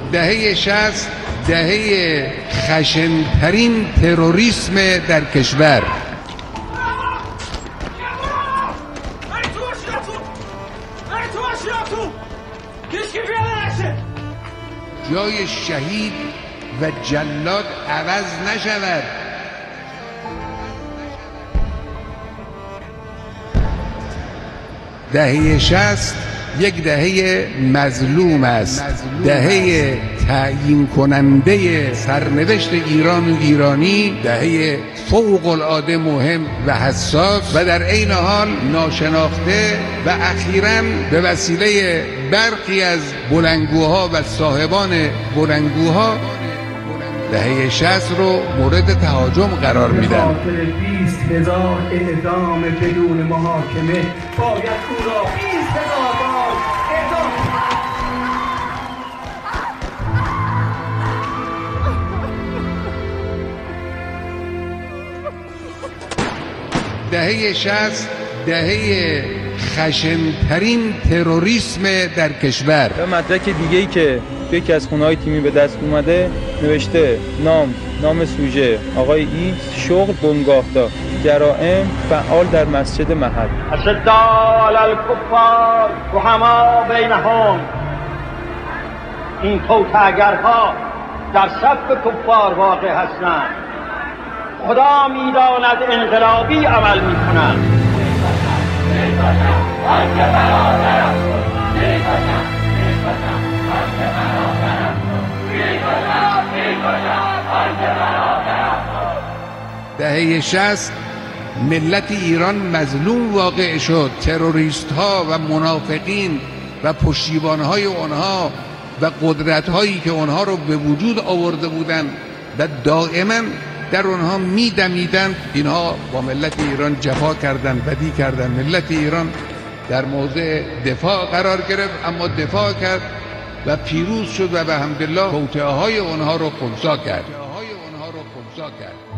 دهه 60 دهه خشن‌ترین تروریسم در کشور. جای شهید و جلاد عوض نشود. دهه 60 یک دهه مظلوم است، دهه تعیین کننده سرنوشت ایران و ایرانی، دهه فوق العاده مهم و حساس و در عین حال ناشناخته و اخیراً به وسیله برخی از بلندگوها و صاحبان بلندگوها دهه 60 رو مورد تهاجم قرار میدن. 20,000 اعدام بدون محاکمه باید او را 20,000 بار اعدام. دهه 60 دهه خشن‌ترین تروریسم در کشور. و مدرک دیگه‌ای که یکی از خونه‌های تیمی به دست اومده نوشته نام سوژه آقای ایکس، شغل بنگاهدار، جرائم، فعال در مسجد محل. اشداء علی الکفار رحماء بینهم. این توطئه‌گرها در صف کفار واقع هستند. خدا می‌داند انقلابی عمل می‌کنند. دهه 60 ملت ایران مظلوم واقع شد. تروریست ها و منافقین و پشتیبان های اونها و قدرت هایی که اونها رو به وجود آورده بودند و دائما در اونها میدمیدند، اینها با ملت ایران جفا کردند، بدی کردند. ملت ایران در موضع دفاع قرار گرفت، اما دفاع کرد و پیروز شد و به حمدالله توطئه های اونها رو خنثی کرد.